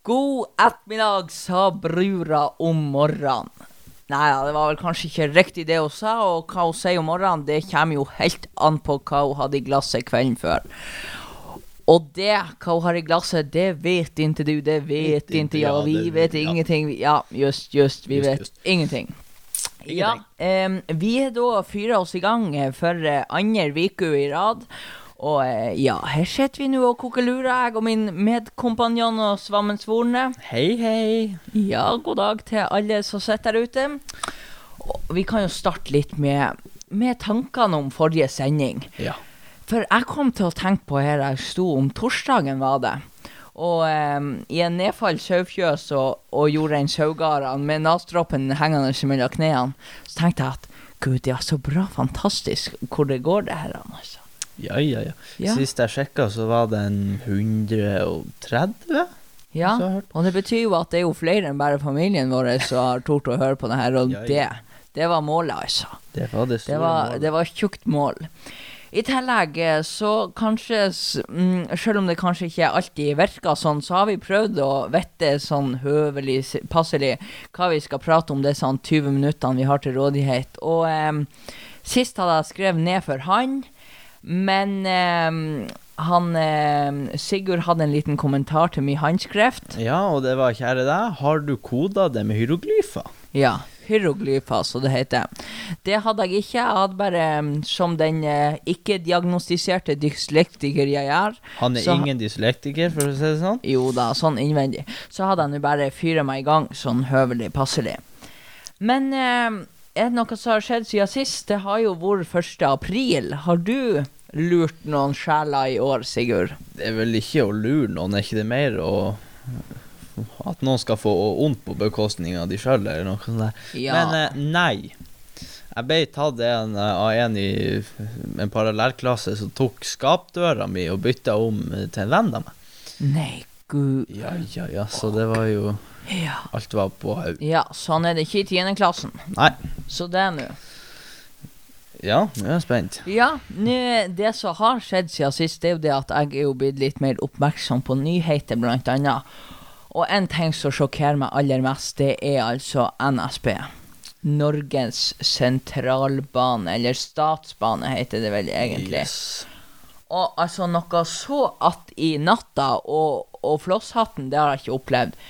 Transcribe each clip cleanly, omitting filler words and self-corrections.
God ettermiddag, sa brura om morgenen. Nei, det var vel kanskje ikke riktig det hun sa, og hva hun sier om morgenen, det kommer jo helt an på hva hun hadde i glasset kvelden før. Og det, hva hun har i glasset, det vet ikke du, det vet ikke jeg, vi vet ingenting. Ja, just, vi vet ingenting. Ja, vi er da fyret oss i gang for andre uke i rad. Og ja, her sitter vi nå og koker lura, jeg og min medkompanjon og Svammensvorne. Hei. Ja, god dag til alle som sitter der ute. Og vi kan jo starte litt med tankene om forrige sending. Ja. For jeg kom til å tenke på her jeg stod om torsdagen var det. Og i en nedfall saufjøs og gjorde en saugaran med nastroppen hengende mellom knæene, så tenkte jeg at, Gud, det er så bra, fantastisk, hvor det går det her, altså. Ja. Sist jeg sjekket så var det en 130. Ja, og det betyr jo at det er jo flere enn bare familien vår som har tort å høre på det her, og det var målet, altså. Det var det store målet. Det var tjukt mål. I tillegg så kanskje, selv om det kanskje ikke alltid virker sånn, så har vi prøvd å vette sånn høvelig, passelig, hva vi skal prate om disse 20 minuttene vi har til rådighet. Og sist hadde jeg skrevet ned for han, men Sigurd hadde en liten kommentar til min håndskrift. Ja, og det var, kjære deg, har du kodet det med hieroglyfer? Ja, hieroglyfer, så det heter. Det hadde jeg ikke, jeg hadde bare som den ikke-diagnostiserte dyslektiker jeg er. Han ingen dyslektiker, for å si det sånn? Jo da, sånn innvendig. Så hadde han jo bare fyret meg i gang, sånn høvelig, passelig. Men er det noe som har skjedd siden sist? Det har jo vært 1. april. Har du lurt noen sjeler i år, Sigurd? Det er vel ikke å lure noen, er ikke det mer at noen skal få ondt på bekostning av de selv, eller noe sånt der. Ja. Men nei. Jeg ble tatt av en i en parallellklasse som tok skapdøra mi og byttet om til en venn av meg. Nei, Gud. Ja, så det var jo... Ja. Alt var på haug. Ja, sånn er det ikke i 10. klassen. Nei. Så det er nå. Ja, jeg er spent. Ja, det som har skjedd siden sist, det er jo det at jeg er jo blitt litt mer oppmerksom på nyheter blant annet. Og en ting som sjokkerer meg aller mest, det er altså NSB. Norges sentralbane, eller statsbane heter det vel egentlig. Yes. Og altså noe så at i natta, og flosshatten, det har jeg ikke opplevd.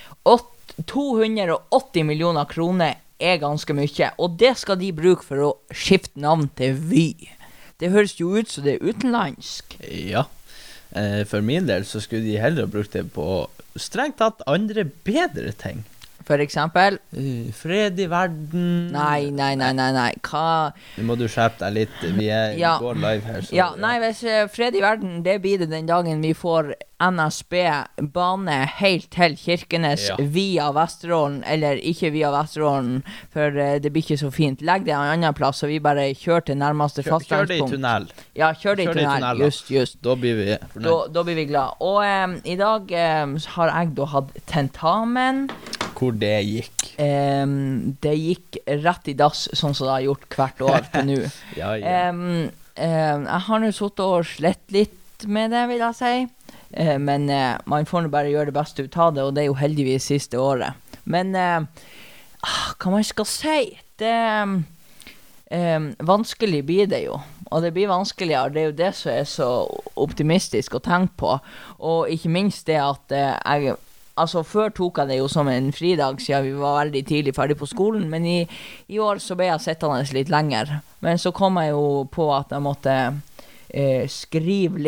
280 millioner kroner er ganske mye, og det skal de bruke for å skifte navn til Vy. Det høres jo ut som det er utenlandsk. Ja, for min del så skulle de heller brukt det på strengt tatt andre bedre ting. For eksempel? Fred i verden. Nei. Hva? Nå må du skjerpe deg litt. Vi går live her. Så, hvis fred i verden, det blir det den dagen vi får NSB-bane helt til Kirkenes via Vesterålen, eller ikke via Vesterålen, for det blir ikke så fint. Legg det en annen plass, så vi bare kjører til nærmeste fastlandspunkt. Kjør det i tunnel. Ja, kjør det i tunnel, just. Da blir vi fornøyd. Da blir vi glad. Og i dag har jeg da hatt tentamen. Hvor det gikk? Det gikk rett i dass, sånn som det har gjort hvert år til nå. Ja. Jeg har nå suttet og slett litt med det, vil jeg si. Men man får nå bare gjøre det beste ut av det, og det er jo heldigvis siste året. Men hva man skal si? Det vanskelig blir det jo. Og det blir vanskeligere, det er jo det som er så optimistisk å tenke på. Og ikke minst det at altså før tok jeg det jo som en fridag siden vi var veldig tidlig ferdig på skolen, men i år så ble jeg sittende litt lenger. Men så kom jeg jo på at jeg måtte skrive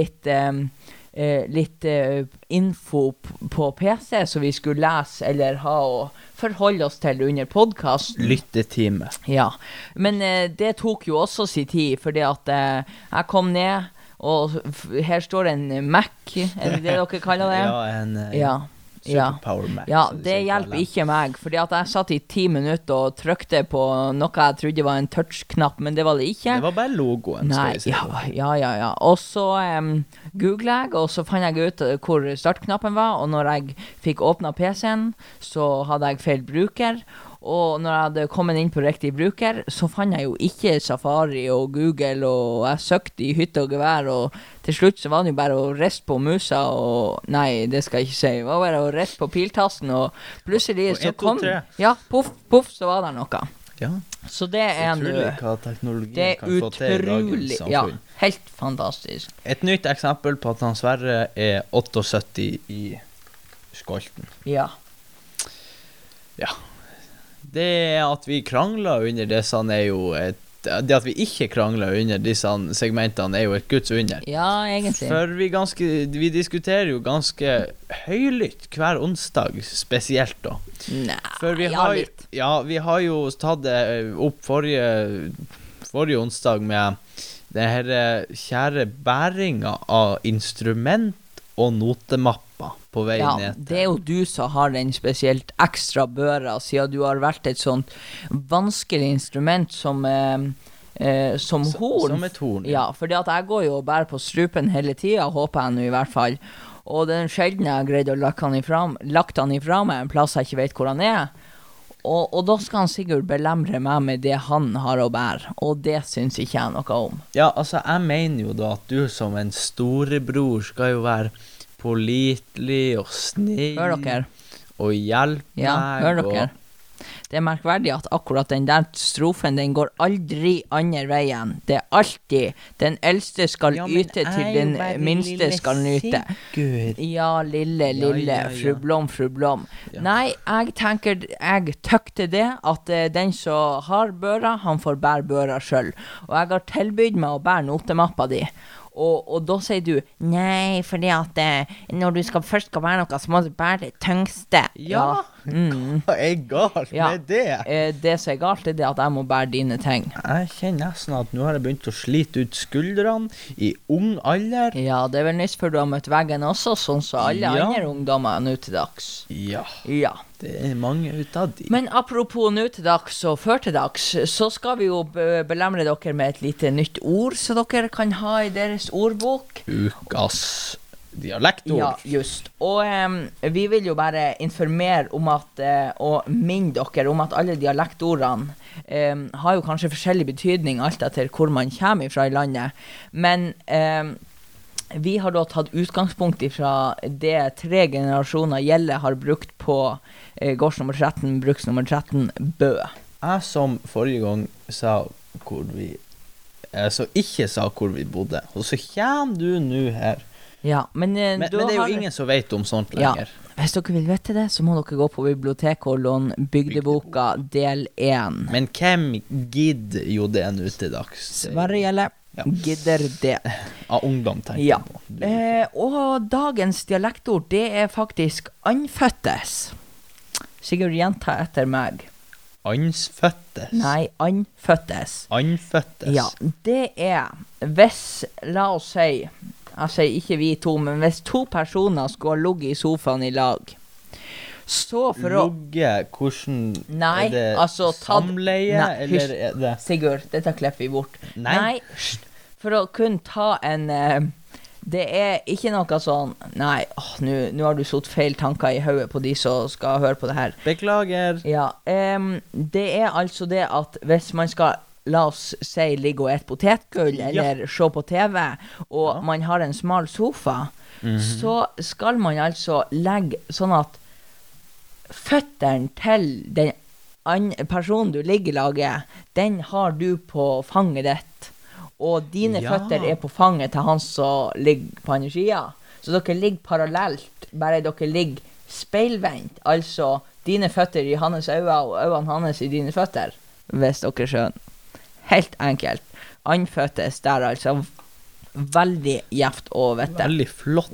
litt info på PC, så vi skulle lese eller ha og forholde oss til under podcast. Lyttetime. Ja, men det tok jo også sin tid, fordi at jeg kom ned, og her står en Mac, er det dere kaller det? Ja, Superpower Mac. Ja, det hjelper ikke meg, fordi at jeg satt i 10 minutter og trykte på noe jeg trodde var en touch-knapp, men det var det ikke. Det var bare logoen, skal vi si. Ja. Og så googlet jeg, og så fant jeg ut hvor startknappen var, og når jeg fikk åpnet PC-en, så hadde jeg feil bruker, Og når jeg hadde kommet inn på riktig bruker, så fant jeg jo ikke Safari og Google, og jeg søkte i hytte og gevær, og til slutt så var det jo bare å riste på musa, og nei, det skal jeg ikke si, det var bare å riste på piltasten, og plutselig Og så 1, 2, kom, 3. ja, puff, puff, så var det noe. Ja, Så det er utrolig nå, hva teknologien det er kan få til i dagens utrolig, ja, samfunn. helt fantastisk. Et nytt eksempel på at han Sverre er 78 i skolten. Ja. Ja. Det at vi krangler under disse er jo det at vi ikke krangler under disse segmentene er jo et Guds under. Ja, egentlig. For vi diskuterer jo ganske høylytt hver onsdag, spesielt da. Nei, For vi ja, har, litt. vi har jo tatt det opp forrige onsdag med det her kjære bæringa av instrument og notemapper på vei Ja, ned til. det er jo du som har den spesielt ekstra børa, siden du har vært et sånt vanskelig instrument som horn. Som et horn, Ja, fordi at jeg går jo og bærer på strupen hele tiden, håper jeg nå i hvert fall. Og den sjelden jeg har greid å lagt han ifra meg en plass jeg ikke vet hvor han er. Og da skal han sikkert belemre meg med det han har å bære, og det synes ikke jeg noe om. Ja, altså, jeg mener jo da at du som en storebror skal jo være pålitelig og snill. Hør dere? Og hjelpe Ja, meg. hør dere? Det er merkverdig at akkurat den der strofen, den går aldri andre veien. Det er alltid den eldste skal yte til den minste skal nyte. Ja, lille, fru Blom. Ja. Nei, jeg tøkte det, at den som har børa, han får bære børa selv. Og jeg har tilbydd meg å bære notemappa di. Og da sier du, nei, fordi at når du først skal bære noe, så må du bære det tyngste. Ja. Hva er galt Ja. med det? Det som er galt, er det at jeg må bære dine ting. Jeg kjenner nesten at nå har jeg begynt å slite ut skuldrene i ung alder. Ja, det er vel nyss før du har møtt veggen også, sånn som alle Ja. andre ungdommer nå til dags. Ja, Ja. det er mange ut av de. Men apropos nå til dags og før til dags, så skal vi jo belemre dere med et lite nytt ord, så dere kan ha i deres ordbok. Ukas dialektord. Ja, just. Og vi vil jo bare informere om at, og minne dere om at alle dialektordene har jo kanskje forskjellig betydning alt etter hvor man kommer fra i landet. Men vi har da tatt utgangspunkt ifra det 3 generasjoner Gjelle har brukt på gårds nummer 13, bruks nummer 13, Bø. Jeg som forrige gang sa hvor vi så ikke sa hvor vi bodde, og så kommer du nå her. Ja, men Men det er jo ingen som vet om sånt Ja. lenger. Hvis dere vil vite det, så må dere gå på biblioteket og låne Bygdeboka del 1. Men hvem gidder jo det nå til dags? Sverre Gjelle Ja. gidder det. Av ungdom, tenker Ja. jeg på. Og dagens dialektord, det er faktisk anføttes. Sigurd, gjenta etter meg. Ansføttes. Nei, anføttes. Anføttes. Ja, det er hvis, la oss si, jeg sier ikke vi to, men hvis 2 personer skulle ha ligget i sofaen i lag, så for å... Logge, hvordan Nei, er det altså, samleie, Nei, eller hysj. er det Sigurd, dette klipper vi bort. Nei. hysj. For å kunne ta en... det er ikke noe sånn... Nei, nå har du satt feil tanker i hodet på de som skal høre på det her. Beklager. Ja, det er altså det at hvis man skal, la oss si, ligge og et potetgull, eller se på TV, og man har en smal sofa, så skal man altså legge sånn at føtteren til den personen du ligger i laget, den har du på fanget ditt, og dine føtter er på fanget til han som ligger på andre siden. Så dere ligger parallelt, bare dere ligger speilvendt, altså dine føtter i hans øyne og øynene hans i dine føtter, hvis dere skjønner. Helt enkelt. Anføttes der, altså. Veldig gjevt og vette. Veldig flott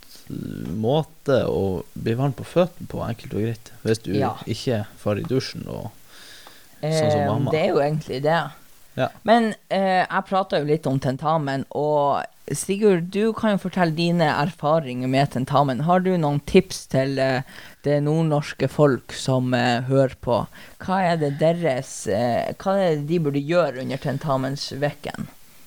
måte å bli varm på føttene på, enkelt og greit. Hvis du ikke får i dusjen og sånn som mamma. Det er jo egentlig det. Ja. Men jeg pratet jo litt om tentamen, og Sigurd, du kan jo fortelle dine erfaringer med tentamen. Har du noen tips til det nordnorske folk som hører på? Hva er det deres, hva er det de burde gjøre under tentamensvekken?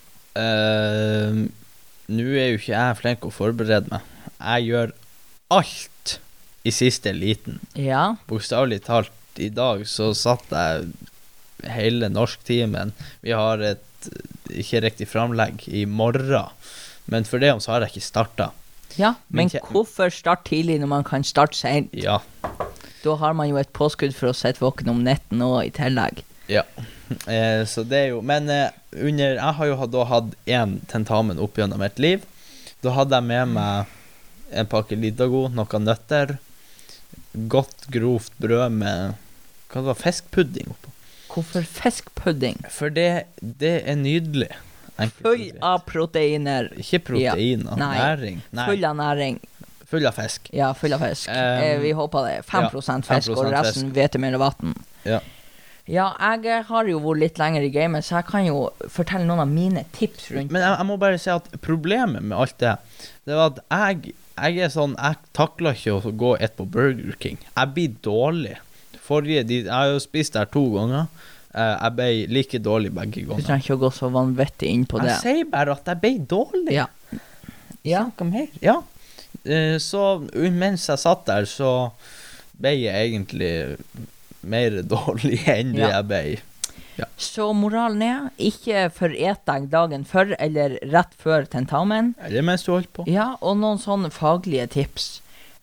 Nå er jo ikke jeg flink å forberede meg. Jeg gjør alt i siste liten. Ja. Bokstavelig talt i dag, så satt jeg hele norsktimen. Vi har et ikke riktig framlegg i morgen, men for det om så har jeg ikke startet. Ja, men hvorfor starte tidlig når man kan starte sent? Ja. Da har man jo et påskudd for å sette våken om netten og i tillegg. Ja, så det jo, men jeg har jo da hatt en tentamen opp gjennom mitt liv. Da hadde jeg med meg en pakke Lidago, noen nøtter, godt grovt brød med, hva det var, fiskpudding oppå. Hvorfor fiskpudding? For det nydelig. Full av proteiner. Ikke proteiner, Nei. næring. Nei. Full av næring. Full av fisk. Ja, full av fisk. Vi håper det. 5% fisk, 5% og resten hvetemel og vatten. Ja. Ja, jeg har jo vært litt lenger i gamet, så jeg kan jo fortelle noen av mine tips rundt. Men jeg må bare si at problemet med alt det var at jeg sånn, jeg takler ikke å gå et på Burger King. Jeg blir dårlig. Jeg har jo spist der 2 ganger. Jeg ble like dårlig begge ganger. Du trenger ikke å gå så vanvittig inn på det. Jeg sier bare at jeg ble dårlig. Ja. Ja. Snakk om her. Ja. Så mens jeg satt der, så ble jeg egentlig mer dårlig enn det jeg ble. Ja. Så moralen er, ikke foret deg dagen før eller rett før tentamen. Eller mens du holdt på. Ja, og noen sånne faglige tips.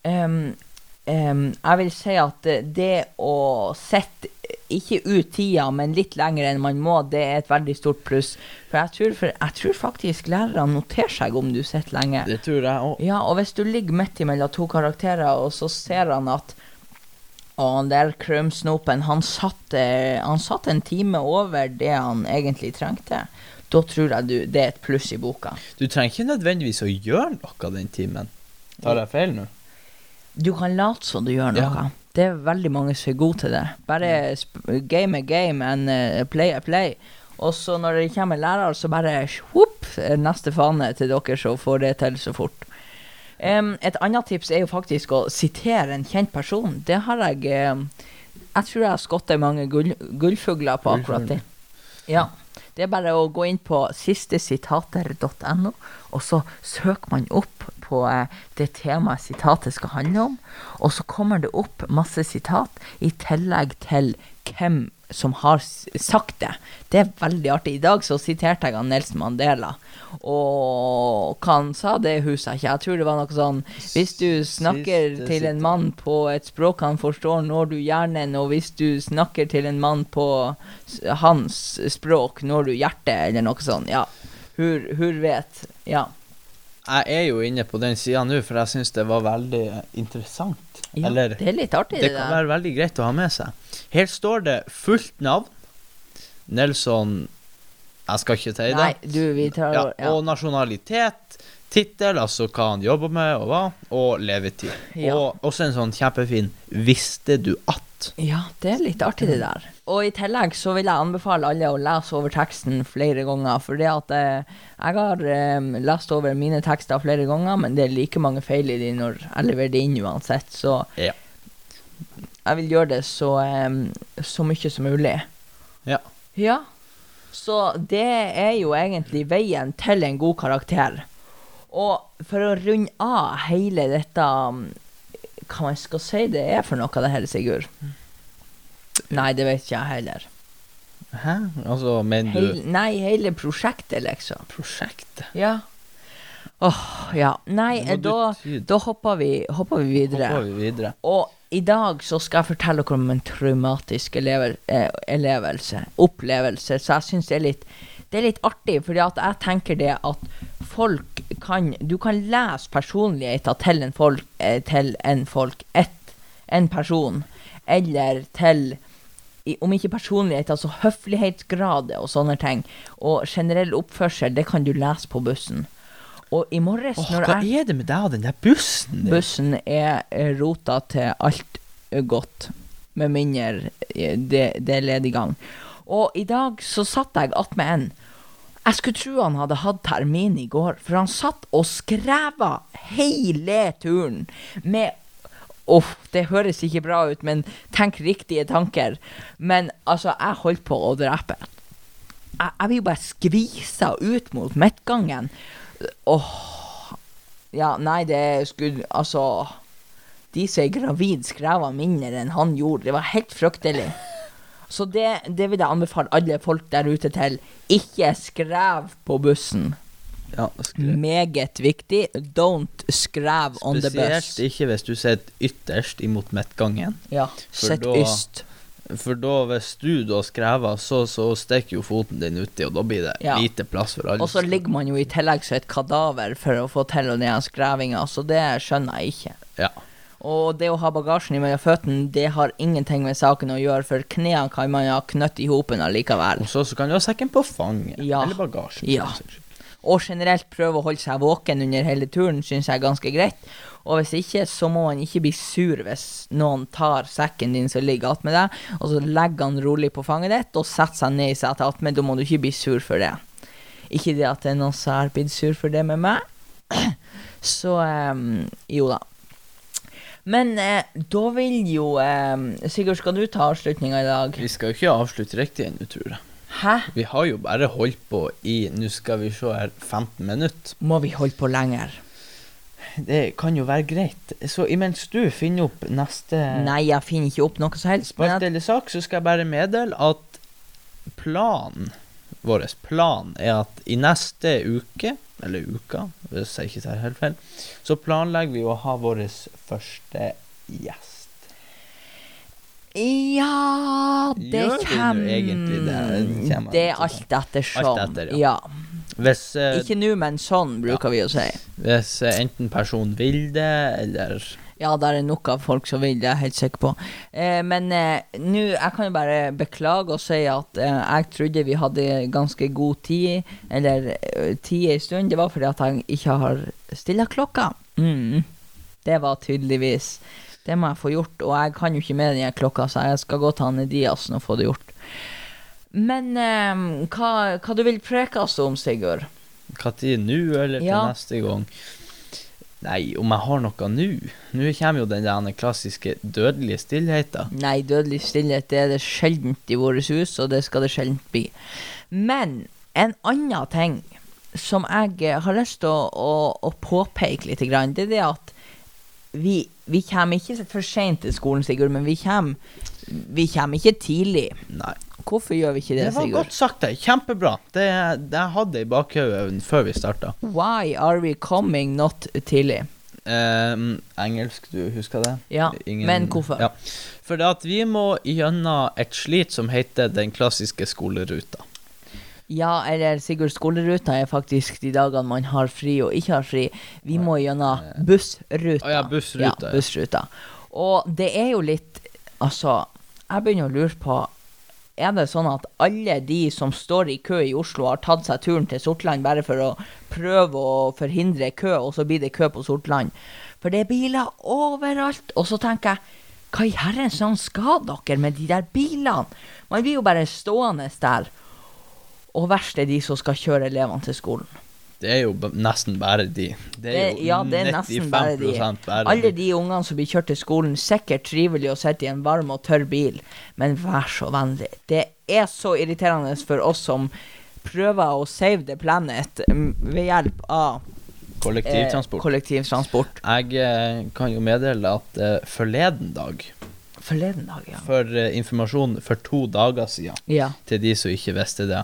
Jeg vil si at det å sette ikke ut tida, men litt lenger enn man må, det er et veldig stort pluss. For jeg tror faktisk lærerne noterer seg om du sitter lenge. Det tror jeg også. Ja, og hvis du ligger midt imellom 2 karakterer, og så ser han at han der krømsnopen, han satt en time over det han egentlig trengte. Da tror jeg det er et pluss i boka. Du trenger ikke nødvendigvis å gjøre noe den timen. Tar jeg feil nå? Du kan late som du gjør noe. Ja. Det er veldig mange som er gode til det. Bare game er game, and play er play. Og så når det kommer lærer, så bare whoop, neste fane til dere som får det til så fort. Et annet tips er jo faktisk å sitere en kjent person. Det har jeg tror jeg har skottet mange gullfugler på akkurat det. Ja. Det er bare å gå inn på sistesitater.no, og så søker man opp på det temaet sitatet skal handle om, og så kommer det opp masse sitat i tillegg til hvem som har sagt det. Det er veldig artig. I dag så siterte jeg han Nelson Mandela, og hva han sa, det husker jeg ikke. Jeg tror det var noe sånn, hvis du snakker til en mann på et språk han forstår, når du hjernen, og hvis du snakker til en mann på hans språk, når du hjertet, eller noe sånt. Ja, hur vet, ja. Jeg er jo inne på den siden nå, for jeg synes det var veldig interessant. Ja, eller, det er litt artig det kan være veldig greit å ha med seg. Her står det fullt navn, Nelson, jeg skal ikke si det. Nei, vi tar... Ja, og nasjonalitet, titel, altså hva han jobber med og hva, og levetid. Ja. Og også en sånn kjempefin, visste du at? Ja, det er litt artig det der. Og i tillegg så vil jeg anbefale alle å lese over teksten flere ganger, for det at jeg har lest over mine tekster flere ganger, men det er like mange feil i de når jeg leverer det inn uansett, så ja. Jeg vil gjøre det så mye som mulig. Ja. Ja, så det er jo egentlig veien til en god karakter. Og for å runde av hele dette, hva man skal si det er for noe det her, Sigurd? Nei, det vet ikke jeg heller. Hæ? Altså, men du... Nei, hele prosjektet, liksom. Prosjektet? Ja. Ja. Nei, da hopper vi videre. Hopper vi videre. Og i dag så skal jeg fortelle dere om en traumatisk opplevelse. Så jeg synes det er litt artig, fordi at jeg tenker det at du kan lese personligheter til en person, eller til, om ikke personlighet, altså høflighetsgrader og sånne ting, og generell oppførsel, det kan du lese på bussen. Og i morges hva er det med deg og den der bussen? Bussen er rota til alt godt, med mindre det er ledig gang. Og i dag så satt jeg att med en. Jeg skulle tro han hadde hatt termin i går, for han satt og skreva hele turen med, det høres ikke bra ut, men tenk riktige tanker. Men altså, jeg holdt på å drepe. Jeg vil bare skvisa ut mot midtgangen. Ja, nei, det skulle, altså, de som er gravid skrevet mindre enn han gjorde. Det var helt fryktelig. Så det vil jeg anbefale alle folk der ute til. Ikke skrev på bussen. Ja, Meget viktig. Don't skrev on the bus. Spesielt ikke hvis du sitter ytterst imot midtgangen. Ja, sett yst. For da, hvis du da skrever, så stikker jo foten din uti, og da blir det lite plass for alle. Og så ligger man jo i tillegg som et kadaver for å få til den skrevinga, så det skjønner jeg ikke. Ja. Og det å ha bagasjen i mellom føttene, det har ingenting med saken å gjøre, for knærne kan man ha knøtt i hopen allikevel. Og så kan du ha sekken på fanget, eller bagasjen. Ja. Og generelt prøve å holde seg våken under hele turen, synes jeg er ganske greit. Og hvis ikke, så må man ikke bli sur hvis noen tar sekken din som ligger alt med deg, og så legger han rolig på fanget ditt, og setter seg ned i setet alt med, da må du ikke bli sur for det. Ikke det at det er noen som har blitt sur for det med meg. Så, jo da. Men da vil jo, Sigurd, skal du ta avslutningen i dag? Vi skal jo ikke avslutte riktig ennå, tror jeg. Hæ? Vi har jo bare holdt på nå skal vi se her, 15 minutter. Må vi holde på lenger? Det kan jo være greit. Så imens du finner opp neste... Nei, jeg finner ikke opp noe som helst. Spalt eller sak, så skal jeg bare meddele at vår plan er at i neste uke, eller uka, hvis jeg ikke tar helt feil, så planlegger vi å ha vår første gjest. Ja, det kommer. Det er alt etter sånn. Alt etter, ja. Hvis, ikke nå, men sånn bruker vi å si. Hvis enten person vil det, eller... Ja, der er nok av folk som vil det, jeg er helt sikker på. Men nå, jeg kan jo bare beklage og si at jeg trodde vi hadde ganske god tid, eller tid i stund. Det var fordi at jeg ikke har stillet klokka. Det var tydeligvis... Det må jeg få gjort, og jeg kan jo ikke med den klokka, så jeg skal gå til Anne Diasen og få det gjort. Men hva du vil preke oss om, Sigurd? Hva tid nå, eller til neste gang? Nei, om jeg har noe nå? Nå kommer jo den der klassiske dødelige stillheten. Nei, dødelig stillhet, det er det sjeldent i våre hus, og det skal det sjeldent bli. Men en annen ting som jeg har lyst til å påpeke litt, det er det at vi kommer ikke for sent til skolen, Sigurd, men vi kommer ikke tidlig. Nei. Hvorfor gjør vi ikke det, Sigurd? Det var godt sagt det, kjempebra. Det hadde i bakhøvet før vi startet. Why are we coming not tidlig? Engelsk, du husker det? Ja, men hvorfor? Ja. For det at vi må gjennom et slit som heter den klassiske skoleruta. Ja, eller Sigurd, skoleruta er faktisk de dagene man har fri og ikke har fri. Vi må gjennom bussruta. Ja, bussruta. Ja, bussruta. Og det er jo litt, altså, jeg begynner å lure på, er det sånn at alle de som står i kø i Oslo har tatt seg turen til Sortland bare for å prøve å forhindre kø, og så blir det kø på Sortland? For det er biler overalt, og så tenker jeg, hva i herrens navn skal dere med de der bilene? Man blir jo bare stående der. Og verst er de som skal kjøre elevene til skolen. Det er jo nesten bare de. Det er jo det er nesten bare de. Alle de ungene som blir kjørt til skolen, sikkert trivelig å sitte i en varm og tørr bil, men vær så vennlig. Det er så irriterende for oss som prøver å save the planet ved hjelp av kollektivtransport. Jeg kan jo meddele at forleden dag, ja. For informasjon for 2 dager siden, til de som ikke visste det.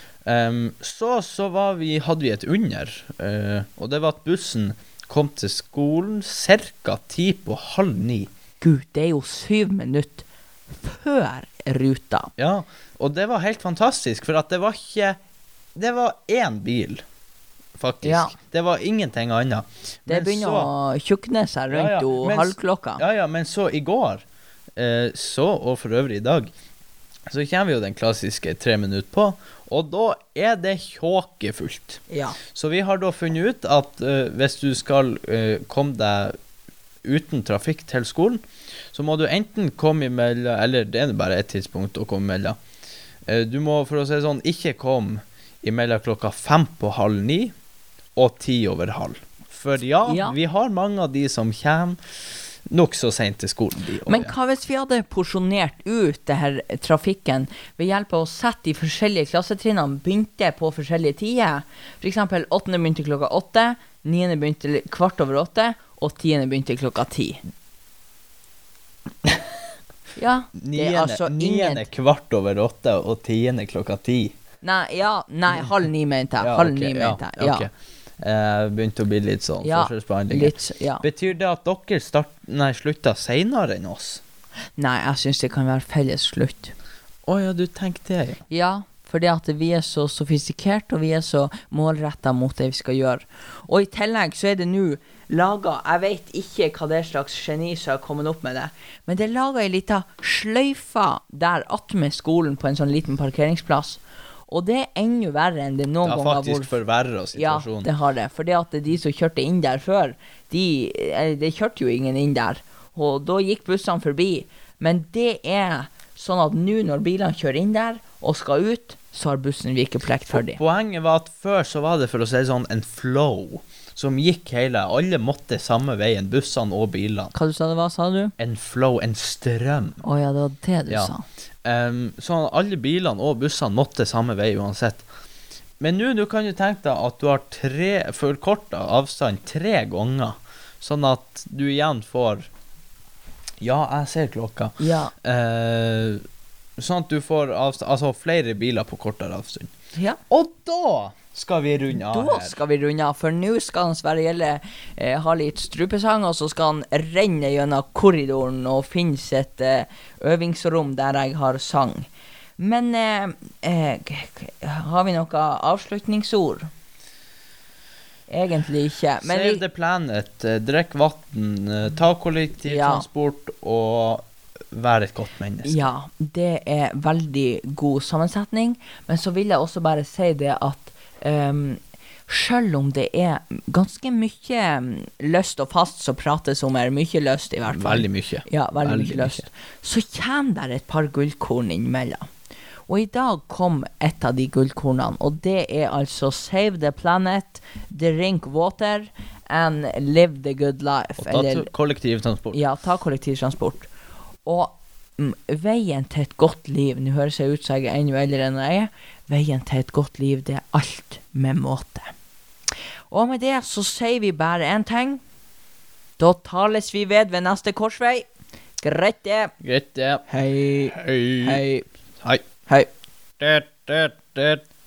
Så hadde vi et under, og det var at bussen kom til skolen cirka 8:50. Gud, det er jo 7 minutter før ruta. Ja, og det var helt fantastisk, for at det var én bil, faktisk. Ja. Det var ingenting annet. Det begynner å tjukne seg rundt halvklokka. Ja, men så i går, og for øvrig i dag, så kommer vi jo den klassiske 3 minutter på, og da er det tjåkefullt. Ja. Så vi har da funnet ut at hvis du skal komme deg uten trafikk til skolen, så må du enten komme imellom, eller det er bare et tidspunkt å komme imellom. Du må, for å si sånn, ikke komme imellom klokka 8:55 og 8:50. For vi har mange av de som kommer nok så sent til skolen. Men hva hvis vi hadde porsjonert ut det her trafikken ved hjelp av å sette de forskjellige klassetrinnene begynte på forskjellige tider? For eksempel 8. begynte klokka 8, 9. begynte 7:15, og 10. begynte klokka 10. Ja, det er altså Niende kvart over 8 og 10 klokka 10. Nei, halv 9 mente jeg. Halv 9 mente jeg, ja. Ok. Begynte å bli litt sånn Ja, forskjellsbehandling. ja. Betyr det at dere slutta senere enn oss? Nei, jeg synes det kan være felles slutt. Åja, du tenker det, ja. Ja, fordi at vi er så sofistikert, og vi er så målrettet mot det vi skal gjøre. Og i tillegg så er det nå laget, jeg vet ikke hva det slags geni som har kommet opp med det, men det er laget en liten sløyfa der attmed skolen på en sånn liten parkeringsplass. Og det er enda verre enn det noen ganger har faktisk forverret situasjonen. Ja, det har det. Fordi at de som kjørte inn der før, det kjørte jo ingen inn der. Og da gikk bussene forbi. Men det er sånn at nå når bilene kjører inn der og skal ut, så har bussen vikeplikt for dem. Poenget var at før så var det, for å si sånn, en flow som gikk alle måtte samme veien, bussene og bilene. Hva du sa det var, sa du? En flow, en strøm. Åja, det var det du sa. Sånn at alle bilene og bussene måtte samme vei uansett. Men nå du kan jo tenke deg at du har forkortet avstand 3 ganger, sånn at du igjen får, ja, jeg ser klokka, Ja. Sånn at du får avstand, altså flere biler på kortere avstand. Ja. Og da skal vi runde av Da her. skal vi runde av, for nå skal han Sverre Gjelle ha litt strupesang, og så skal han renne gjennom korridoren og finne sitt øvingsrom der jeg har sang. Men har vi noe avslutningsord? Egentlig ikke. Men Save the planet, drikk vatten, ta kollektivtransport og være et godt menneske. Ja, det er veldig god sammensetning, men så vil jeg også bare si det at selv om det er ganske mye løst og fast som prates om, mye løst i hvert fall. Veldig mye. Ja, veldig mye løst. Så kommer der et par gullkorn innimellom. Og i dag kom et av de gullkornene, og det er altså Save the Planet, Drink Water and Live the Good Life. Og ta kollektivtransport. Ja, ta kollektivtransport. Og veien til et godt liv, nå høres jeg ut så jeg er enda eldre enn jeg er, veien til et godt liv, det er alt med måte. Og med det så sier vi bare en ting. Da tales vi ved neste korsvei. Greit det. Greit det. Hei. Hei. Hei. Hei. Hei. Det.